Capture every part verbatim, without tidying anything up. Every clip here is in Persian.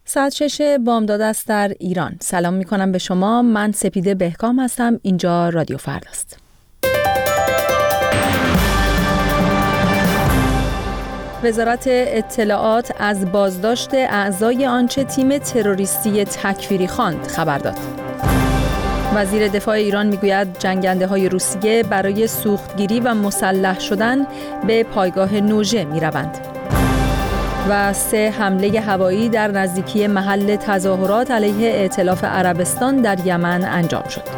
ساعت شش بامداد است در ایران. سلام می کنم به شما. من سپیده بهکام هستم. اینجا رادیو فردا است. وزارت اطلاعات از بازداشت اعضای آنچه تیم تروریستی تکفیری خواند خبر داد. وزیر دفاع ایران میگوید جنگنده های روسیه برای سوختگیری و مسلح شدن به پایگاه نوژه می روند. و سه حمله هوایی در نزدیکی محل تظاهرات علیه ائتلاف عربستان در یمن انجام شد.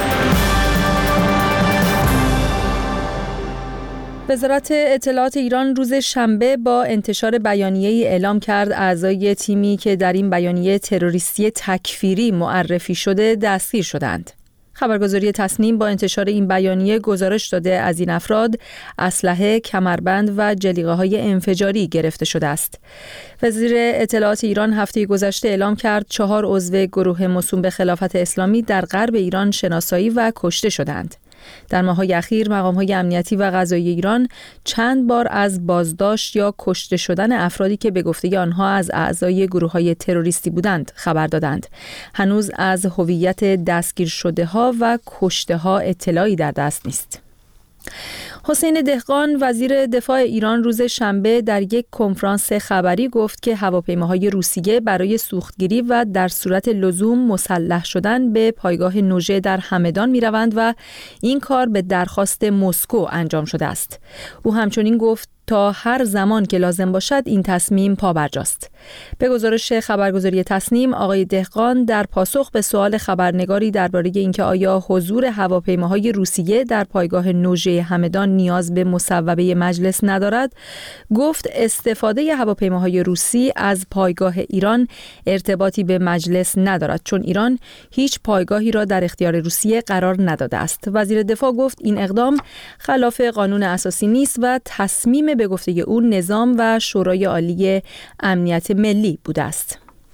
وزارت اطلاعات ایران روز شنبه با انتشار بیانیه‌ای اعلام کرد اعضای تیمی که در این بیانیه تروریستی تکفیری معرفی شده دستگیر شدند. خبرگزاری تصنیم با انتشار این بیانیه گزارش داده از این افراد اسلحه، کمربند و جلیقه‌های انفجاری گرفته شده است. وزیر اطلاعات ایران هفته گذشته اعلام کرد چهار عضو گروه موسوم به خلافت اسلامی در غرب ایران شناسایی و کشته شدند. در ماه‌های اخیر مقام‌های امنیتی و قضایی ایران چند بار از بازداشت یا کشته شدن افرادی که به گفته آنها از اعضای گروه‌های تروریستی بودند خبر دادند. هنوز از هویت دستگیر شده‌ها و کشته‌ها اطلاعی در دست نیست. حسین دهقان وزیر دفاع ایران روز شنبه در یک کنفرانس خبری گفت که هواپیماهای روسیه برای سوختگیری و در صورت لزوم مسلح شدن به پایگاه نوژه در همدان می روند و این کار به درخواست مسکو انجام شده است. او همچنین گفت تا هر زمان که لازم باشد این تصمیم پابرجاست. به گزارش خبرگزاری تصنیم آقای دهقان در پاسخ به سوال خبرنگاری درباره اینکه آیا حضور هواپیماهای روسیه در پایگاه نوژه همدان نیاز به مصوبه مجلس ندارد، گفت استفاده هواپیماهای روسی از پایگاه ایران ارتباطی به مجلس ندارد چون ایران هیچ پایگاهی را در اختیار روسیه قرار نداده است. وزیر دفاع گفت این اقدام خلاف قانون اساسی نیست و تصمیم به گفته او نظام و شورای عالی امنیت ملی بوده است.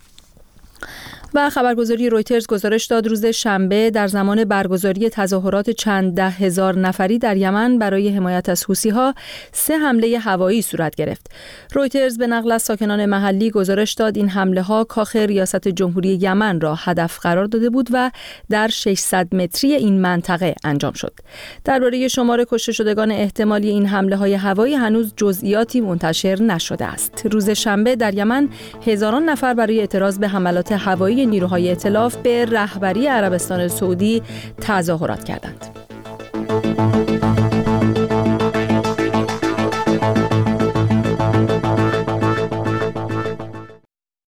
و خبرگزاری رویترز گزارش داد روز شنبه در زمان برگزاری تظاهرات چند ده هزار نفری در یمن برای حمایت از حوثی‌ها سه حمله هوایی صورت گرفت. رویترز به نقل از ساکنان محلی گزارش داد این حمله‌ها کاخ ریاست جمهوری یمن را هدف قرار داده بود و در ششصد متری این منطقه انجام شد. درباره شمار کشته شدگان احتمالی این حمله‌های هوایی هنوز جزئیاتی منتشر نشده است. روز شنبه در یمن هزاران نفر برای اعتراض به حملات هوایی نیروهای ائتلاف به رهبری عربستان سعودی تظاهرات کردند.